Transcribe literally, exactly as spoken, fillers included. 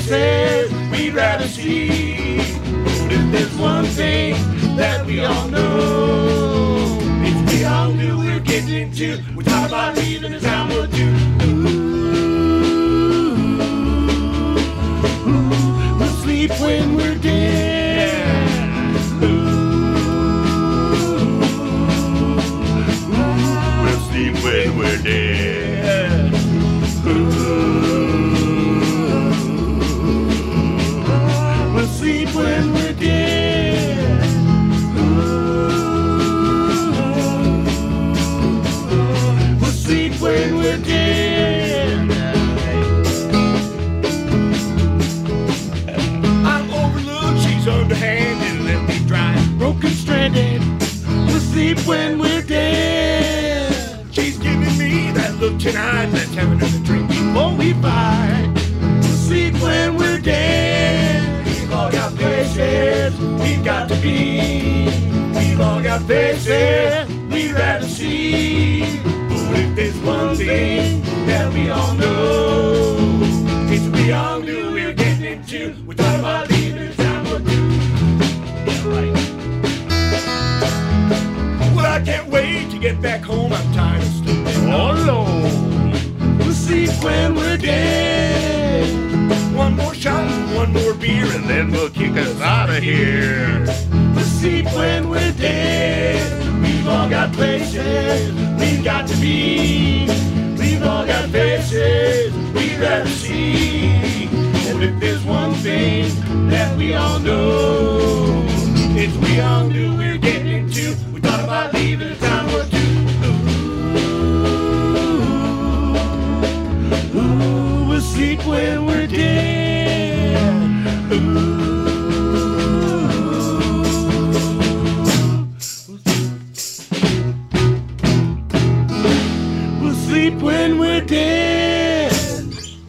faces we'd rather see. But if there's one thing that we all know, it's we all knew we were getting into. We thought about leaving the town we'll do. Ooh, we'll sleep when we're dead. We'll sleep when we're dead. We'll sleep when we're dead. We'll sleep when we're dead. I'm overlooked, she's underhanded, left me dry, broken, stranded. We'll sleep when we're dead. She's giving me that look tonight. Let's have another drink before we fight. We'll sleep when we're dead. We've all got places we've got to be. We've all got faces we'd rather see. But if there's one thing that we all know, it's we all knew we were getting into. We thought about leaving the town we'll do. Yeah, right. Well, I can't wait to get back home. I'm tired of sleeping all alone. We'll sleep when we're dead. One more shot, one more beer, and then we'll kick us out of here. We'll sleep when we're dead. We've all got places we've got to be. We've all got faces we'd rather see. And if there's one thing that we all know, it's we all knew we were getting into. We thought about leaving the town we'll do. Ooh, ooh, we'll sleep when we're dead.